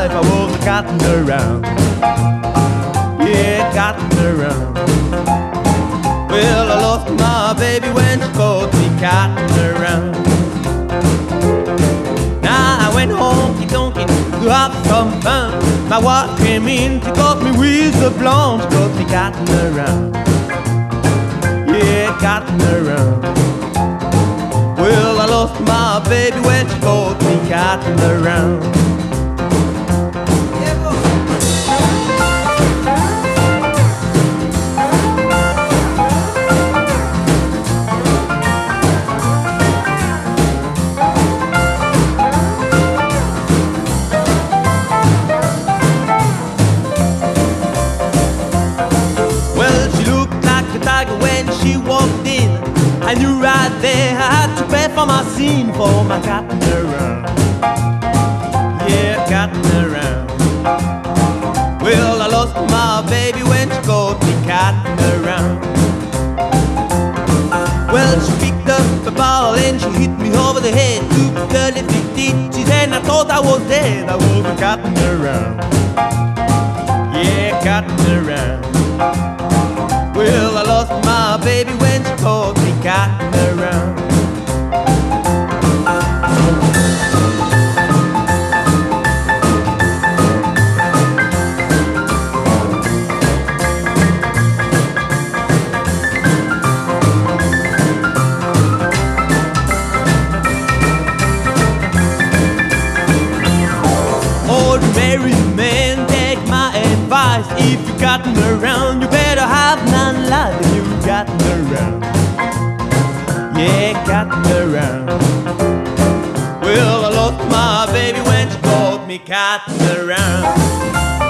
life I was cotton around. Yeah, cotton around. Well, I lost my baby when she caught me cotton around. Now I went honky-tonkin' to have some fun. My wife came in, she got me with the blonde. She got me cotton around. Yeah, cotton around. Well, I lost my baby when she caught me cotton around. Well, she looked like a tiger when she walked in. I knew right there I had to pay for my sin, for my cotton around. Yeah, cotton around. Well, I lost my baby when she caught me cotton around. Well, she picked up the ball and she hit me over the head. Took 30 stitches and I thought I was dead. I was cotton around. Yeah, cotton around. Well, I lost my baby when she caught me cotton around. Ordinary man, take my advice. If you cotton around, you better have none like you cotton around. Yeah, cotton around. Well, I lost my baby when she caught me cotton around.